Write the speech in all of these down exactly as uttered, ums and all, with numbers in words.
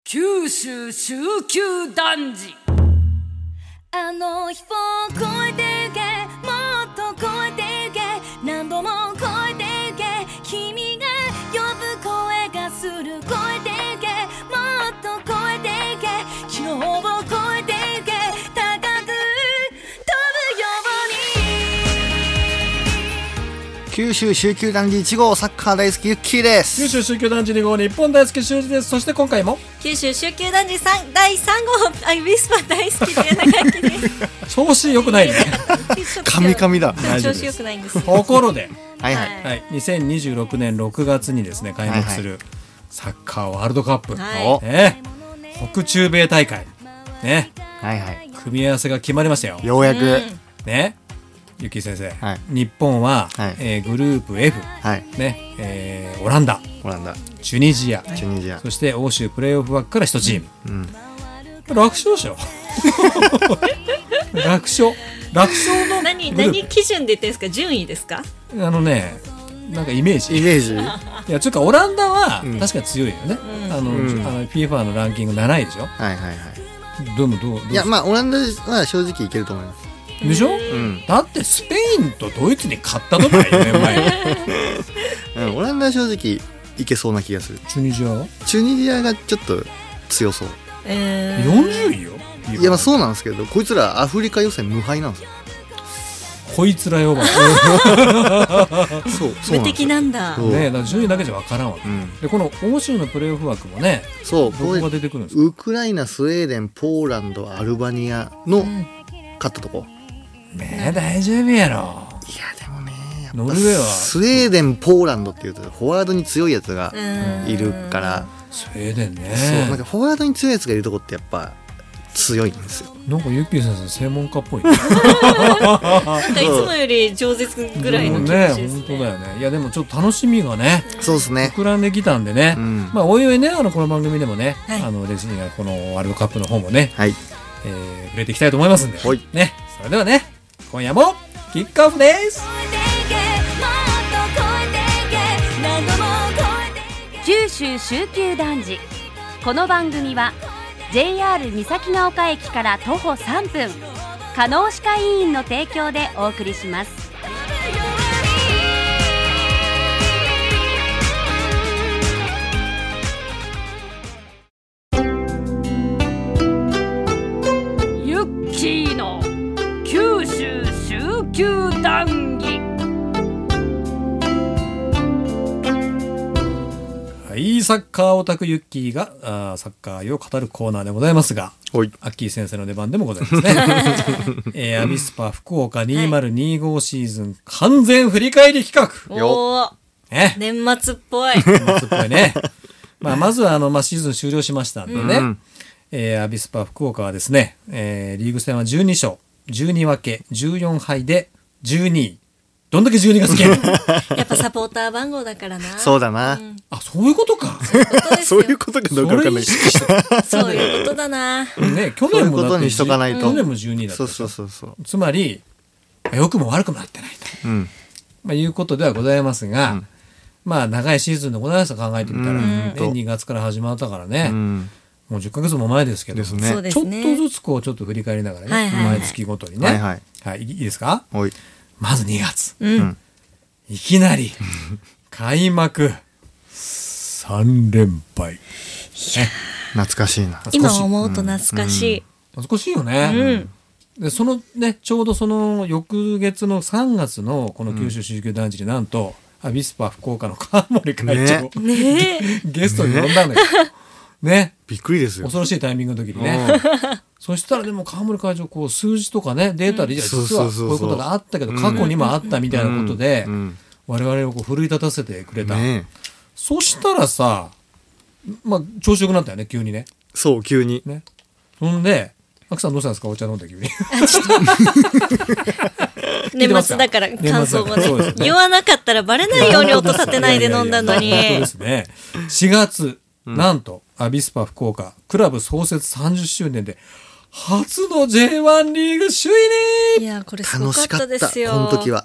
九州集球男児。 あの日を超えてゆけ、もっと超えてゆけ、何度も超えてゆけ、君が呼ぶ声がする、超えてゆけ、もっと超えてゆけ、昨日を超えてゆけ、高く飛ぶように。 九州集球団児いち号サッカー大好きユッキーです。 九州集球団児に号日本大好き修二です。そして今回も九州集球団児さんだいさん号アイビスパ大好きで長きです調子良くないね神々だ。 調子良くないんですよ。 ところで、 はいはい、 はい、にせんにじゅうろくねんろくがつにですね開幕するサッカーワールドカップ、 はいね、北中米大会ね、 はいはい、 組み合わせが決まりましたよ。 ようやく、うん、 ね、ゆき先生、 はい、 日本は、はいえー、グループ F、 はいねえー、オランダ、 オランダ、 チュニジア、 チュニジア、 そして欧州プレーオフ枠からいちチーム、 うんうん、楽勝でしょ楽勝楽勝の何何基準で言ってんですか？順位ですか？ あのね、なんかイメージイメージいやちょっとオランダは確かに強いよね、 うん、 あの、 うん、 あの フィファ のランキングなないでしょ。 はいはいはい。 どうもどうどういやまあオランダは正直いけると思いますでしょ、 うん、 だってスペインとドイツに勝ったとかよね前、 うん、オランダは正直いけそうな気がする。 チュニジアはチュニジアがちょっと強そう、 えー、 よんじゅういよ。 いやまあそうなんですけど、こいつらアフリカ予選無敗なんですよ。 こいつらよばそう無敵なんだね、だから順位だけじゃ分からんわけ、うん、でこの欧州のプレーオフ枠もね、 そうどこが出てくるんですか？ ウクライナ、スウェーデン、ポーランド、アルバニアの勝ったとこ、 うん、ねえ大丈夫やろ。 いやでもね、やっぱノルウェーはスウェーデン、ポーランドっていうとフォワードに強いやつがいるから、 スウェーデンね、 そうなんかフォワードに強いやつがいるとこってやっぱ強いんですよ。 なんかユッキー先生専門家っぽいねなんかいつもより饒舌ぐらいの気持ちですね。 本当だよね。いやでもちょっと楽しみがね、 そうですね、 膨らんできたんでね、うん、まあおいおいね、あのこの番組でもね、はい、あのレジがこのワールドカップの方もね、はい、えー、触れていきたいと思いますんで、はい、ね、それではね今夜もキックオフです。 九州集球男児。この番組は ジェイアール 三崎ヶ丘駅から徒歩さんぷん、加納歯科医院の提供でお送りします。ユッキーの九州集球談義。 はい、サッカーオタクユッキーがあーサッカー愛を語るコーナーでございますが、アッキー先生の出番でもございますね、えー、アビスパ福岡にせんにじゅうごシーズン完全振り返り企画。 おー、 ね、 年末っぽい年末っぽいねまあまずはあの、まあ、シーズン終了しましたんでね、うん、えー、アビスパ福岡はですね、えー、リーグ戦はじゅうに勝じゅうに分けじゅうよん敗でじゅうにい。どんだけじゅうにが好きややっぱサポーター番号だからな。 そうだな、うん、 あ、そういうことか。 そういうことかどうか分かんないそういうことだな、 ね、去年もだって去年もじゅうにいだった。 そうそうそう。 つまり良くも悪くもなってないと、うん、まあ、いうことではございますが、うん、まあ長いシーズンでございますと考えてみたら、うん、ね、にがつから始まったからね、うん、もうじゅっかげつも前ですけどです、ね、ちょっとずつこうちょっと振り返りながらね、はいはいはい、毎月ごとにね、はいはいはい、いいですか。はい、まずにがつ、うん、いきなり開幕さんれんぱい、 懐かしいな。 今思うと懐かしい、 うん、懐かしいよね、うん、でそのねちょうどその翌月のさんがつのこの九州集球団児になんと、うん、アビスパ福岡の川森会長、ねね、ゲストに呼んだのよ、ねね、 びっくりですよ。 恐ろしいタイミングの時にねそしたらでも川森会長こう数字とかねデータで、うん、実はこういうことがあったけど過去にもあったみたいなことで、うんうん、我々をこう奮い立たせてくれた、ね、そしたらさ、まあ、調子よくなったよね急にね。 そう急に、 ね、そんでアキさんどうしたんですか。お茶飲んで急に年末だから感想がね言わなかったらバレないように音立てないで飲んだのに。 本当ですね。しがつ、うん、なんとアビスパ福岡クラブ創設さんじゅっしゅうねんで初の ジェイワン リーグ首位に。 いやこれすごかったですよ。 楽しかったこの時は。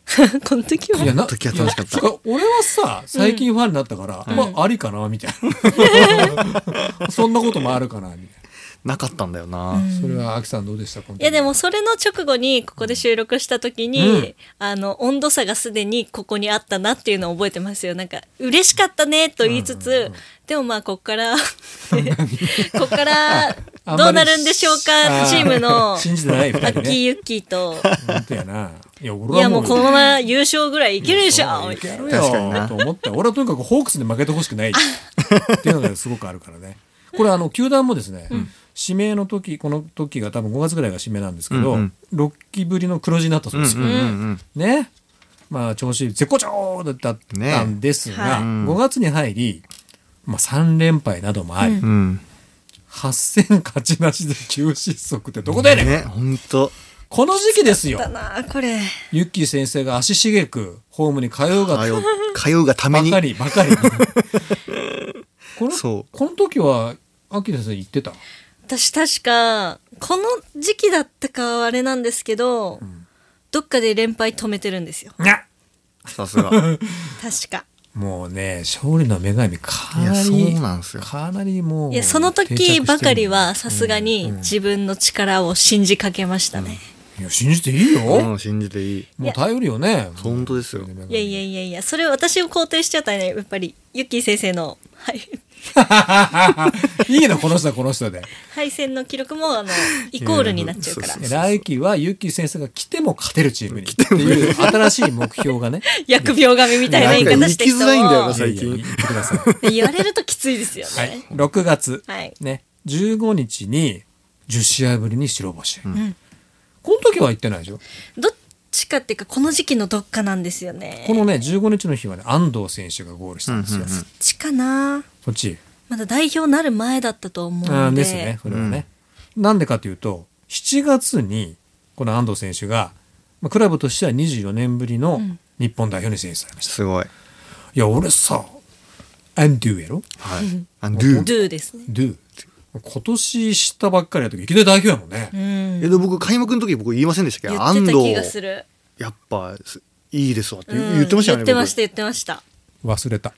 この時はいやな時は楽しかったいや俺はさ最近ファンになったから、 うんまあありかなみたいなそんなこともあるかなみたいなかったんだよな、 うんなそれはアキさんどうでした？ いやでもそれの直後にここで収録した時に、 うんあの温度差がすでにここにあったなっていうのを覚えてますよ。なんか嬉しかったねと言いつつ、 うんうんうんでもまあこっからこっからあんまりどうなるんでしょうかチームの信じてないふアたりねッキーユッキーと本当やないや俺いやはもうもうこのまま優勝ぐらいいけるでしょいけるよ確かになと思った俺はとにかくホークスに負けてほしくないっていうのがすごくあるからね。これあの球団もですね、指名の時この時が多分ごがつぐらいが指名なんですけど、 うんうんろっきぶりの黒字になったそうですよ、 うんうんうんね。まあ調子絶好調だったんですが、 ねはいごがつに入り、まあ、さん連敗などもあり、 うんうんはっ戦勝ちなしで急失速ってどこだよねん、 ねほんとこの時期ですよ。 だなこれユッキー先生が足しげくホームに通うが通う通うがためにばかりばかりこのそうこの時はアキ先生言ってた？ 私確かこの時期だったかはあれなんですけど、 んどっかで連敗止めてるんですよにゃさすが確か。 もうね勝利の女神かないやそうりなんですよかなりもういやその時ばかりはさすがうんに自分の力を信じかけましたね、 いや信じていいよ、 うん信じていいもう頼るよね。 本当ですよいやいやいやいやそれ私を肯定しちゃったらねやっぱりユッキー先生の、はい、 いいのこの人はこの人で。 敗戦の記録もあのイコールになっちゃうからいや来季はユッキー先生が来ても勝てるチームにっていう新しい目標がね。 疫病神みたいな言いなんか方してる人生きづらいんだよなも最近いやいや言ってください。 言われるときついですよはいね、 ろくがつ、 はいねじゅうごにちにじゅっしあいぶりに白星、 んこの時は行ってないでしょ。 どっちかっていうかこの時期のどっかなんですよね。 このねじゅうごにちの日はね安藤選手がゴールしたんですよ、 うんうんうんどっちかなそっちまだ代表なる前だったと思うあのでーですねそれはね、なんでかというとしちがつにこの安藤選手が、まあ、クラブとしてはにじゅうよねんぶりのん日本代表に選出されました、 すごいいや俺さアンドゥやろはいあドゥドゥですね。 ドゥ今年知ったばっかりや時いきなり代表やもんね、 うんえで僕開幕の時僕言いませんでしたっけど安言ってた気が藤する。 やっぱすいいですわってうん言ってましたよね言ってました僕言ってました。 忘れた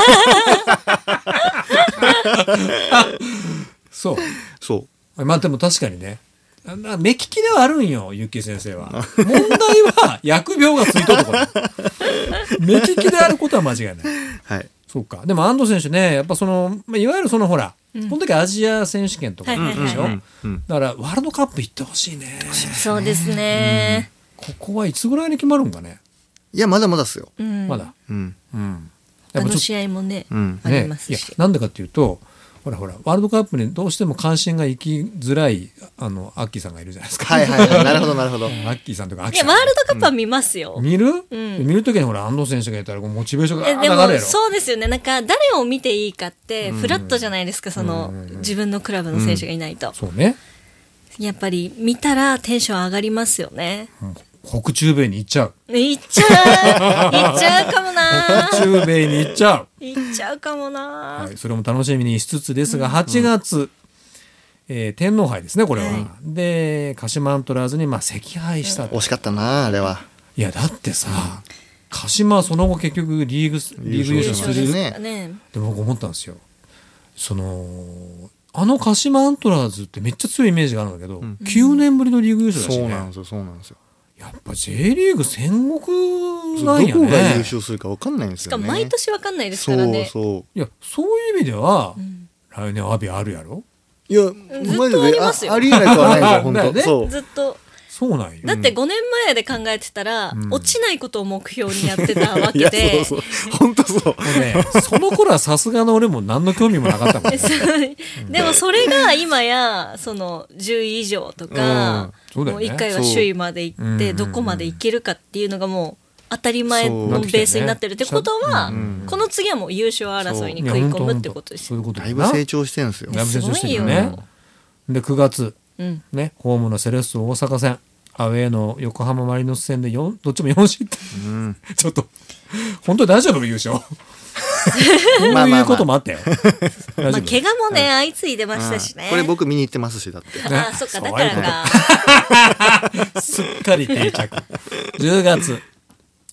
そうそうまあでも確かにねあな目利きではあるんよゆっきー先生は問題は疫病がついとるところ目利きであることは間違いないはいそうかでも安藤選手ねやっぱその、まあ、いわゆるそのほら、この時アジア選手権とかでしょ、 はいはいはいはいうんだからワールドカップ行ってほしいねそうですね。 ここはいつぐらいに決まるんかね、 いやまだまだっすようんまだうんうんあのやっぱちょっ試合もね、 うんありねいやますし。 なんでかっていうとほらほらワールドカップにどうしても関心が行きづらいあのアッキーさんがいるじゃないですか、 はいはいはいなるほどなるほどアッキーさんとかアッいやキーさんワールドカップは見ますよ。 見る、 うん見るときにほら安藤選手がいたらこうモチベーションがえでも上がるやろそうですよね。なんか誰を見ていいかってフラットじゃないですか、その自分のクラブの選手がいないと、 そうねやっぱり見たらテンション上がりますよね。 北中米に行っちゃういっちゃういっちゃうかもな北中米に行っちゃう、 いっちゃうかもな、 はい、それも楽しみにしつつですがはちがつ、えー天皇杯ですねこれは、 はいで鹿島アントラーズにまあ惜敗したと、 惜しかったなあれはいやだってさ、鹿島はその後結局リーグリーグ優優勝する勝ですねからね。 で僕思ったんですよそのあの鹿島アントラーズってめっちゃ強いイメージがあるんだけど、 んきゅうねんぶりのリーグ優勝だしねそうなんですよそうなんですよやっぱ J リーグ戦国そうなんやどこが優ね勝するか分かんないんですよねしかも毎年わかんないですからね。 そうそいやそういう意味では、 ん来年アビあるやろういやずっとマジでありますよあありえないとはないですよ本だよね当そうずっとそうなんよだってごねんまえで考えてたら、 ん落ちないことを目標にやってたわいやけでそうそう本当そうもうねその頃はさすがの俺も何の興味もなかったもん、ね、 そうでもそれが今やそのじゅうい以上とか、 そうだよねもういっかいは首位まで行ってそうどこまで行けるかっていうのがもう当たり前のそうベースになってるってことは、 うんこの次はもう優勝争いに食い込むってことですよ。 そういうことだだよないぶ成長してるんですよだいぶ成長してるよすねごいよでくがつうん、 ねホームのセレッソ大阪戦アウェーの横浜マリノス戦でよんどっちもよん失点うんちょっと本当に大丈夫優勝こうまあまあまあいうこともあったよ大まあ、 丈夫怪我もね、相次いでましたしね。 これ僕見に行ってますしだってああ、そっか、 そうだからか。 すっかり定着じゅうがつ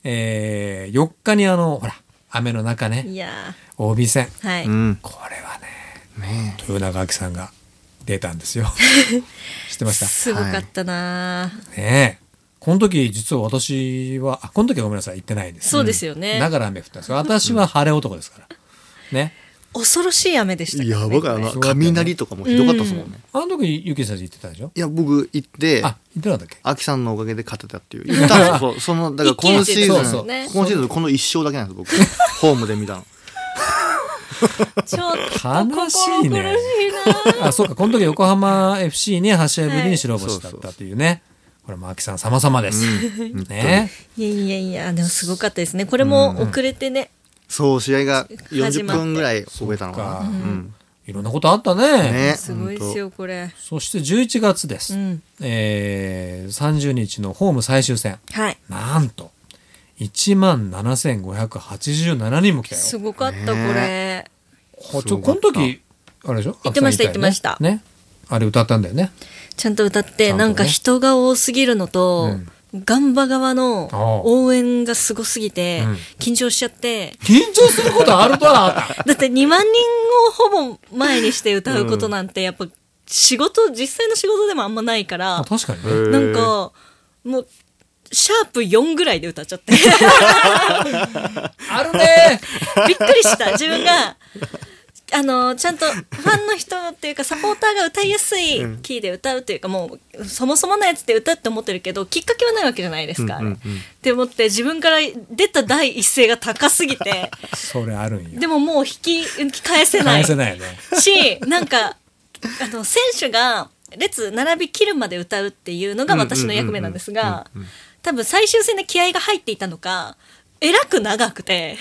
えー、よっかにあのほら雨の中ね、 いやオービー 戦、 はい、 うん、 これはね、ね豊永亜希さんが出たんですよ知ってました？ すごかったな、 ねえ、この時実は私はあこの時はごめんなさい行ってないです。 そうですよね、 だから雨降ったんです。私は晴れ男ですからね。 恐ろしい雨でしたからね。 いや僕はあの雷とかもひどかったですもんね。 あの時ゆきさん行ってたでしょ？ いや僕行ってあ行ってなかったっけ？ アキさんのおかげで勝てたっていう言ったんですよ。そのだから今シーズンそうそう、ね、 今シーズンこの一勝だけなんです僕ホームで見たの。 ちょっと悲しいね。あそうかこの時横浜 エフシー にはち試合ぶりに白星だったっていうね。これもアキさん様々です。うん、ね。 いやいやいやでもすごかったですね。これも遅れてね。うんそう試合がよんじゅっぷんぐらい覚えたのかな、うん、 いろんなことあったね。 ねすごいですよこれ。 そしてじゅういちがつです、うんえー、さんじゅうにちのホーム最終戦、 はい、 なんといちまんななせんごひゃくはちじゅうななにんも来たよ。 すごかったこれ。 こちょこの時あれでしょ？ 言ってました言ってました、 ね、あれ歌ったんだよね。 ちゃんと歌って、ね、なんか人が多すぎるのと、うんガンバ側の応援がすごすぎて緊張しちゃって、 うん、緊張することあるとはだってにまんにんをほぼ前にして歌うことなんてやっぱ仕事実際の仕事でもあんまないから、 確かにね、 なんかもうシャープよんぐらいで歌っちゃってあるねびっくりした自分があのちゃんとファンの人っていうかサポーターが歌いやすいキーで歌うというか、もうそもそものやつで歌って思ってるけどきっかけはないわけじゃないですか、うんうんうん、って思って自分から出た第一声が高すぎてそれあるんや。 でももう引き返せない返せないよねしなんかあの選手が列並び切るまで歌うっていうのが私の役目なんですが、多分最終戦で気合が入っていたのかえらく長くて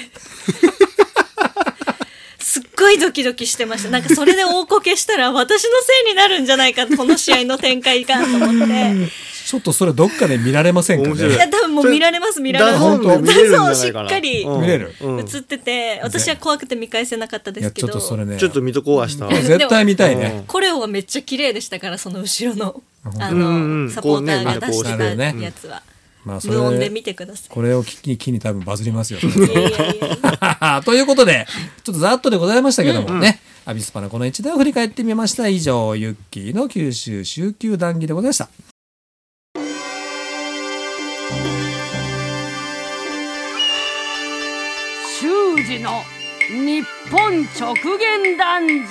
すっごいドキドキしてました。なんかそれで大こけしたら私のせいになるんじゃないかこの試合の展開がと思ってちょっとそれどっかで見られませんかね。 いや多分もう見られます見られます。 本当見れるんじゃないかな。 そうしっかり見れる映ってて、私は怖くて見返せなかったですけど、 いやちょっとそれねちょっと見とこう明日絶対見たいね。 コレオはめっちゃ綺麗でしたから、その後ろのあのサポーターが出してたやつはまあ、それ無音で見てください。 これを機に機に多分バズりますよいやいやいやということでちょっとざっとでございましたけどもね、うん、アビスパのこの一年を振り返ってみました。以上ユッキーの九州週休談義でございました。 修二の日本直言談義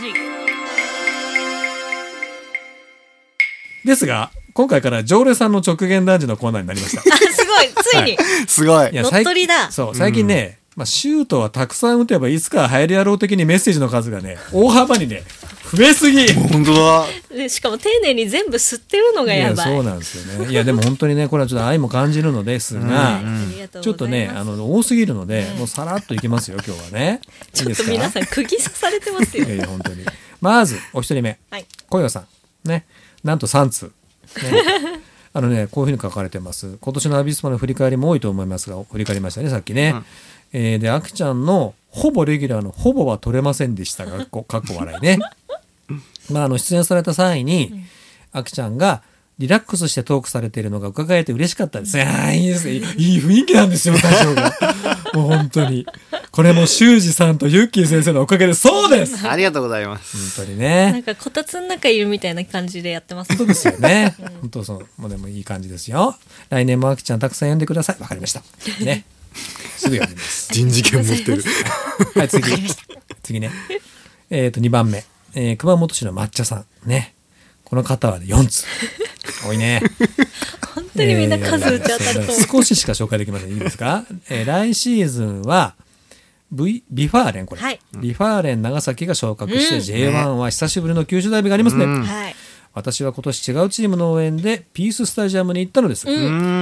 ですが今回から常連さんの直言談義のコーナーになりました。 あすごいついに、はい、 すごい乗っ取りだ。 そう最近ね、うんまあ、シュートはたくさん打てばいつかは流行り野郎的にメッセージの数がね大幅にね増えすぎ。 本当だ。 でしかも丁寧に全部吸ってるのがやばい。 いやそうなんですよね。いやでも本当にねこれはちょっと愛も感じるのですが、うんうん、ちょっとねあの多すぎるので、うん、もうさらっといきますよ今日はね。 ちょっと皆さん釘刺されてますよ。 いやいや本当に。まずお一人目、はい、小岩さんねなんとさん通、ね、あのねこういうふうに書かれてます。今年のアビスパの振り返りも多いと思いますが振り返りましたねさっきね、うんえー、であきちゃんのほぼレギュラーのほぼは取れませんでしたがかっこ笑いねまああの出演された際に、うん、あきちゃんがリラックスしてトークされているのが伺えて嬉しかったです。いやいいですいい雰囲気なんですよ大丈夫がもう本当にこれも修二さんとユッキー先生のおかげでそうですありがとうございます。 本当にねなんかこたつの中いるみたいな感じでやってます。 そうですよね、うん、本当そうもうでもいい感じですよ。来年もあきちゃんたくさん呼んでください。わかりましたねすぐ読みます。 人事権持ってるはい次次ねえっ、ー、とにばんめ、えー、熊本市の抹茶さんねこの方は、ね、よん通多いね本当にみんな数打ち当たると、えー、 少ししか紹介できません。いいですか、えー、来シーズンは、v、ビファーレンこれ、はい、ビファーレン長崎が昇格して、うん、ジェイワン は久しぶりの九州ダービーがありますね、うんはい私は今年違うチームの応援でピーススタジアムに行ったのです、うん、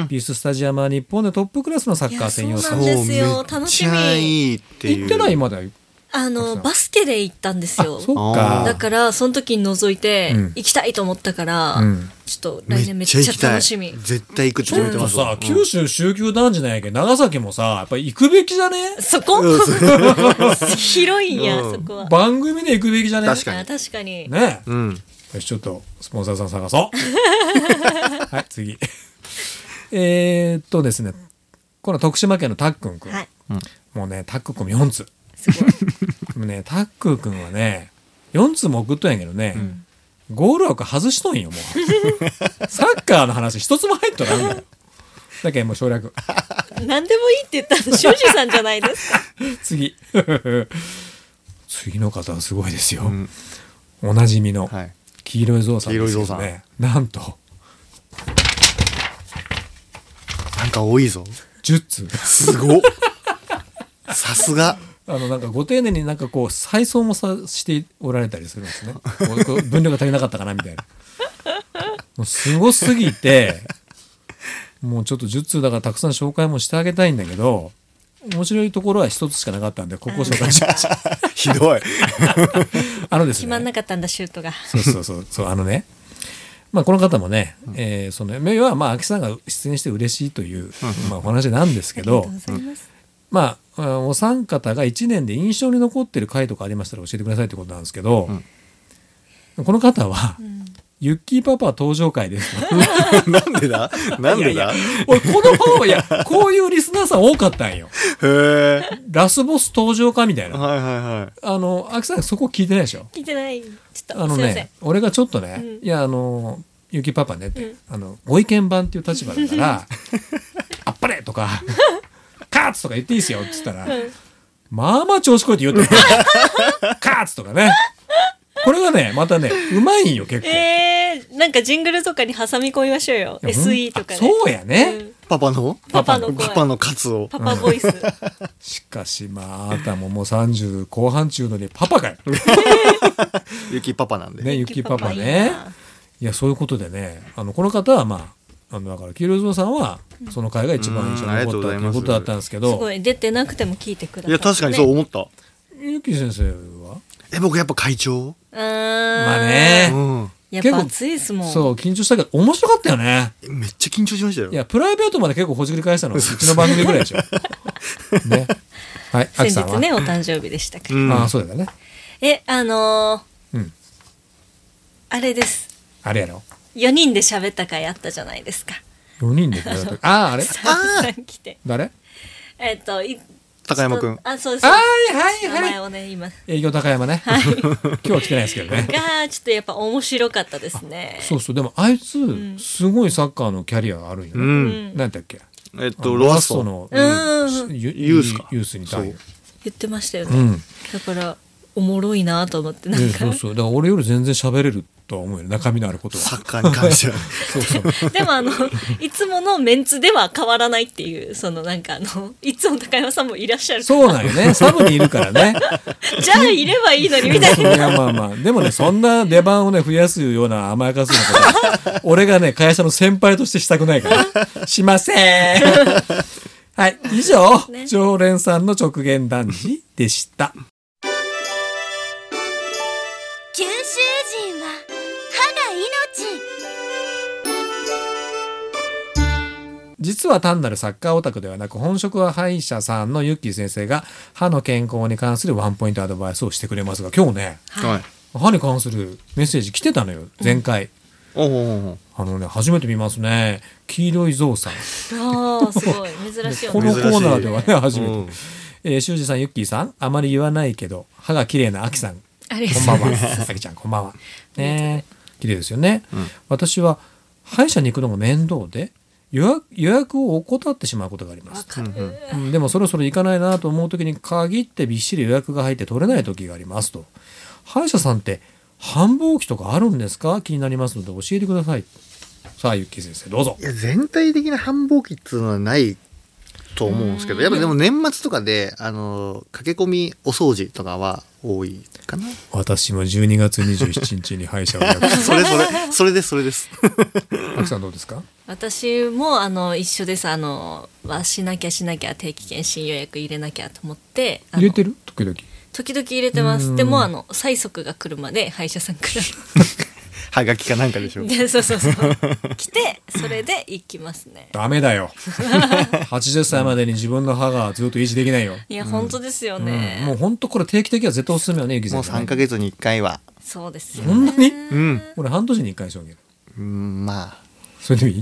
ピーススタジアムは日本でトップクラスのサッカー専用そうなんですよ。楽しみ。 いいっていう行ってないまだあのバスケで行ったんですよ。 そっか。 だからその時に覗いて、うん、行きたいと思ったから、うん、ちょっと来年めっちゃ楽しみ。 絶対行くって決めてますわ。 さ、九州週休男児なんやけど長崎もさやっぱり行くべきじゃね。 そこ広いんや、うん、そこは番組で行くべきじゃね。 確かに確かにね、 うん、 よしちょっとスポンサーさん探そうはい次えーっとですねこの徳島県のたっくんくん、 はい、 もうねタック君もよんつすごいもうねタック君はねよんつも送っとんやけどね、うん、ゴール枠外しとんよもうサッカーの話一つも入っとらんだよだけどもう省略何でもいいって言ったの庄司さんじゃないですか次次の方はすごいですよ、うん、おなじみの黄色いゾウさんですけどね、なんとなんか多いぞじゅっつすごっさすがあのなんかご丁寧になんかこう再送もさしておられたりするんですねこう分量が足りなかったかなみたいなもうすごすぎてもうちょっとじゅっつうだからたくさん紹介もしてあげたいんだけど面白いところは一つしかなかったんでここを紹介しましたひどいあのですね決まんなかったんだシュートがそうそうそうそうあのねまあこの方もね、うんえー、その要はまあ秋さんが出演して嬉しいという、うんまあ、お話なんですけどまあお三方がいちねんで印象に残っている回とかありましたら教えてくださいってことなんですけど、うん、この方は、うんユッキーパパ登場会ですなんでだなんでだいやいや俺この方いやこういうリスナーさん多かったんよへラスボス登場かみたいなはいはいはいあの秋さんそこ聞いてないでしょ聞いてないちょっとあのね俺がちょっとね、うん、いやあのユッキーパパねって、うん、あのご意見番っていう立場だからあっぱれとかカーツとか言っていいですよって言ったら、うん、まあまあ調子こいて言うてカーツとかねこれがねまたねうまいんよ結構えー、なんかジングルとかに挟み込みましょうよ エスイー とかねそうやね、うん、 パパのパパのパパのカツをパパボイス、うん、 しかしまああたももうさんじゅうこう半中のにパパかよゆきパパなんでねゆきパパねいやそういうことでねあのこの方はまああのだから黄色いぞうさんはその回が一番印象に残ったということだったんですけどすごい出てなくても聞いてください、ね、 いや確かにそう思ったゆき先生はえ僕やっぱ会長あまあね、 うん、 やっぱ熱いですもんそう緊張したけど面白かったよねめっちゃ緊張しましたよいやプライベートまで結構ほじくり返したのうちの番組ぐらいでしょねはい先日ねお誕生日でしたから、 うん、ああそうだねえあのーうん、あれですあれやろよにんで喋った回あったじゃないですかよにんで喋ったあああれさん来て誰えっとい高山くんあそうですはいはいはい名前をね今営業高山ね、はい、今日は来てないですけどねがちょっとやっぱ面白かったですねそうそうでもあいつ、うん、すごいサッカーのキャリアがあるんよね、うん、なんだっけえっとロアッソの、 うん、 ユースかユースに対言ってましたよね、うん、だからおもろいなと思ってなんか、 そうそうだから俺より全然喋れるとは思うよ中身のあることはサッカーに関してはそうそうでもあのいつものメンツでは変わらないっていうそのなんかあのいつも高山さんもいらっしゃるからそうなんよねサブにいるからねじゃあいればいいのにみたいないやまあまあでもねそんな出番をね増やすような甘やかすようなこと俺がね会社の先輩としてしたくないからしませんはい以上、ね、常連さんの直言談義でした九州人は実は単なるサッカーオタクではなく本職は歯医者さんのユッキー先生が歯の健康に関するワンポイントアドバイスをしてくれますが今日ね、はい、歯に関するメッセージ来てたのよ前回、うん、あのね初めて見ますね黄色いゾウさんあすごい珍しいこのコーナーではね初めて、うんえー、修二さんユッキーさんあまり言わないけど歯が綺麗なアキさんこんばんはアキちゃんこんばんはね綺麗ですよね、うん、私は歯医者に行くのが面倒で予約、予約を怠ってしまうことがあります、うん、でもそろそろ行かないなと思う時に限ってびっしり予約が入って取れない時がありますと歯医者さんって繁忙期とかあるんですか気になりますので教えてくださいさあゆっきー先生どうぞいや全体的な繁忙期っていうのはないと思うんですけどやっぱでも年末とかであの駆け込みお掃除とかは多いかな私もじゅうにがつにじゅうしちにちに歯医者をやるそれそれそれですそれですあきさんどうですか私もあの一緒ですあのはしなきゃしなきゃ定期検診予約入れなきゃと思って入れてる時々 時々入れてますでもあの催促が来るまで歯医者さんからはがきかなんかでしょでそうそうそう来てそれで行きますねダメだよはちじゅっさいまでに自分の歯がずっと維持できないよいや、うん、本当ですよね、 うん、もう本当これ定期的は絶対おすすめよねもうさんかげつにいっかいはそうですよねそんなに、うん、俺半年にいっかいしょうけどうんまあそれでいい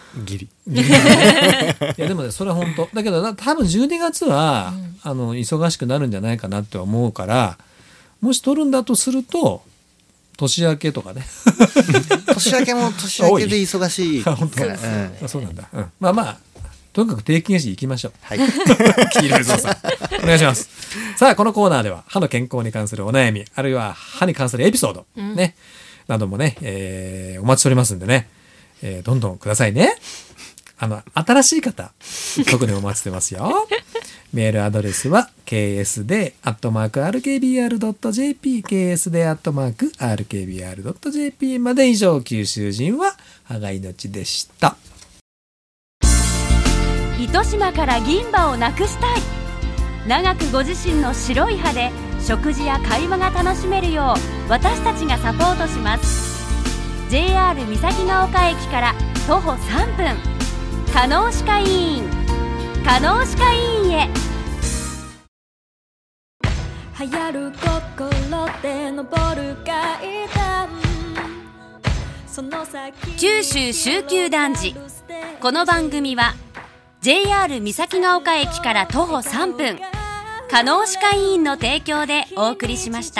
ギリいやでもねそれは本当だけどな多分じゅうにがつは、うん、あの忙しくなるんじゃないかなって思うからもし取るんだとすると年明けとかね年明けも年明けで忙しいから本当、うん、そうなんだ、うん、まあまあとにかく定期検診行きましょう。 はい。 黄色いぞうさんお願いします。さあこのコーナーでは歯の健康に関するお悩みあるいは歯に関するエピソード、うん、ねなどもね、えー、お待ちしておりますんでね、えー、どんどんくださいね。あの新しい方特にお待ちしてますよ。メールアドレスは ケーエスディー アットマーク アールケービーアールドットジェーピー ケーエスディー アットマーク アールケービーアールドットジェーピー まで。以上九州人は歯が命でした。 糸島から銀歯をなくしたい。長くご自身の白い歯で食事や会話が楽しめるよう私たちがサポートします。 ジェイアール 三崎ヶ丘駅から徒歩さんぷん、加納歯科医院加納歯科医院へ。 流行る心で登る階段、 九州周休男児。この番組はジェイアール 三崎ヶ丘駅から徒歩さんぷん、加納歯科医院の提供でお送りしました。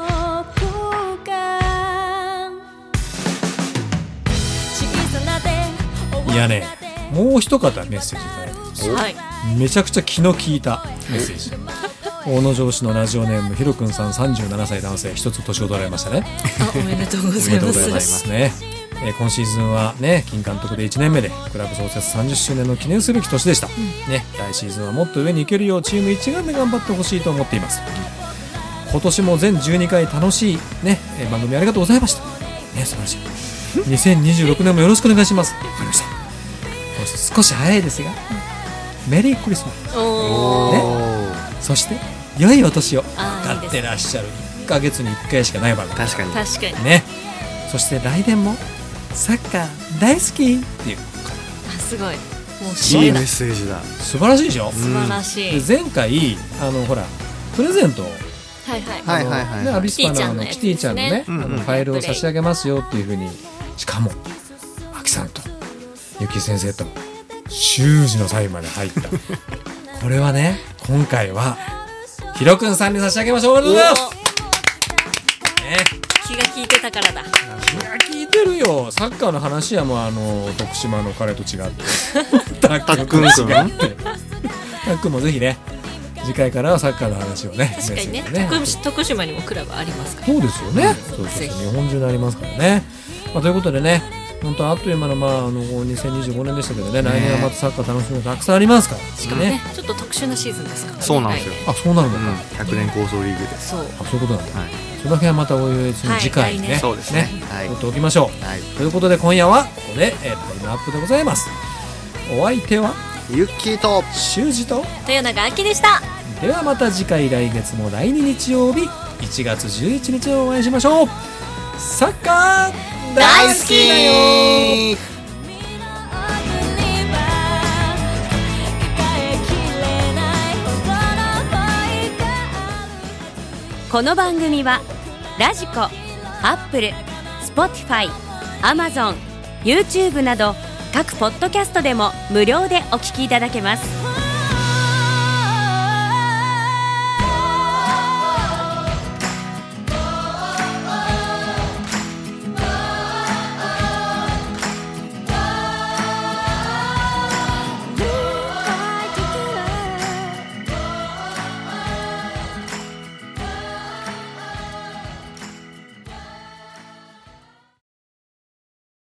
いやね、もう一方メッセージいただいてます、はい、めちゃくちゃ気の利いたメッセージ大野城市のラジオネームひろくんさん、さんじゅうななさい男性、一つ年を取られましたね。 あ、おめでとうございます。おめでとうございますね。えー、今シーズンはね金監督でいちねんめでクラブ創設さんじゅっしゅうねんの記念すべき年でした、うんね、来シーズンはもっと上に行けるようチーム一丸で頑張ってほしいと思っています。今年も全じゅうにかい楽しい、ねえー、番組ありがとうございました、ね、素晴らしい。にせんにじゅうろくねんもよろしくお願いします。わかりました。少し早いですが、うん、メリークリスマス、ね、そして良いお年を分かってらっしゃる。いっかげつにいっかいしかない番組、 確かに確かにね。そして来年もサッカー大好きっていうあ、すごい、もういいメッセージだ。 素晴らしいでしょ。 素晴らしい。 で前回あのほらプレゼントをはいはいはいはいはい、 アビスパのあのキティちゃんのね、あのファイルを差し上げますよっていうふうに、しかもアキさんとゆき先生と習字のサインまで入ったこれはね今回はひろくんさんに差し上げましょう。おめでとうございます、ね、 気が利いてたからだ。 気が利いてるよ。サッカーの話はもうあの徳島の彼と違ってタックン君タックンもぜひね次回からはサッカーの話をね。 確かにね、ね徳島にもクラブありますから。 そうですよね、うん、そうそうそう、日本中にありますからね、まあ、ということでね本当あっという間の、まあ、あのにせんにじゅうごねんでしたけどね、来年はまたサッカー楽しみがたくさんありますから、 しかもねちょっと特殊なシーズンですからね。 そうなんですよ。 あ、そうなるのか、 うん、ひゃくねん構想リーグで。 そう、 あ、そういうことなんだ、はい、その辺はまたおいおいその次回にね、はい、 そうですね、 はい、取っておきましょう、はい、ということで今夜はここで、えー、タイムアップでございます。お相手はゆっきーと修二と豊永あきでした。 ではまた次回来月もだいに日曜日いちがつじゅういちにちをお会いしましょう。サッカー大好きだよ。 この番組はラジコ、アップル、スポティファイ、アマゾン、YouTube など各ポッドキャストでも無料でお聞きいただけます。